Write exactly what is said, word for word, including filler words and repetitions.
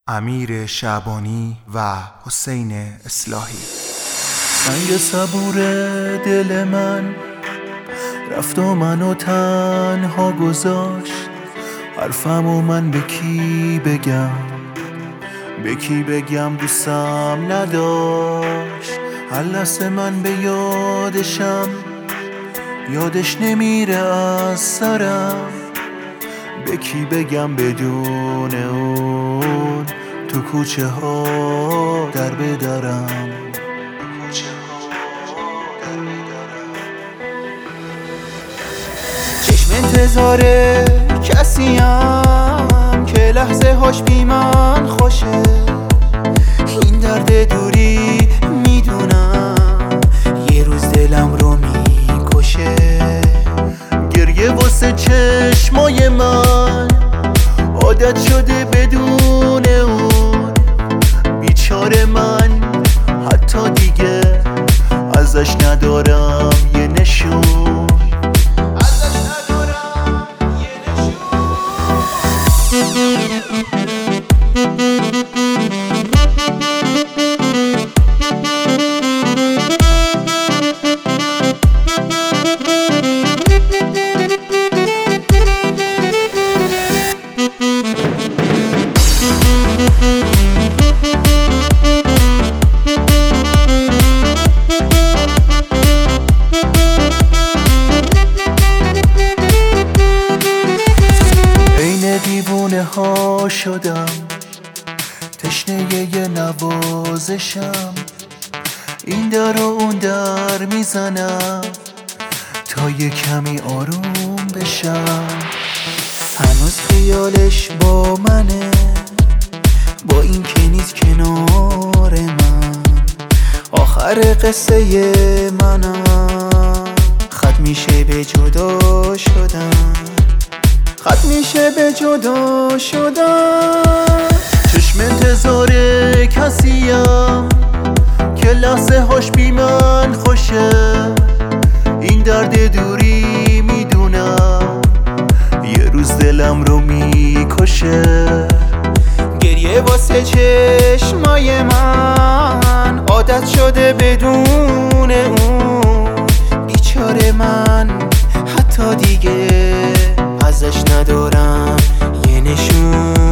امیر شعبانی و حسین اصلاحی. سنگ صبور دل من رفت و منو تنها گذاشت. حرفمو من به کی بگم، به کی بگم دوستم نداشت. هر لحظه من به یادشم، یادش نمیره از سرم. به کی بگم بدون اون تو کوچه ها در بدرم. چشم انتظار کسیم که لحظه هاش بی من خوشه. این درد دوری میدونم یه روز دلم رو میکشه. گریه واسه چشمای من عادت شده بدون اون. بیچاره من حتی دیگه ازش ندارم یه نشون. ازش ندارم یه نشون. دیوونه ها شدم، تشنه یه نوازشم. این در و اون در میزنم تا یه کمی آروم بشم. هنوز خیالش با منه، با این که نیست کنار من. آخر قصه منم ختم میشه به جدا شدن. ختم میشه به جدا شدن. چشم انتظار کسیم که لحظه هاش بی من خوشه. این درد دوری میدونم یه روز دلم رو میکشه. گریه واسه چشمای من عادت شده بدون اون. بیچاره من حتی دیگه ازش ندارم یه نشون.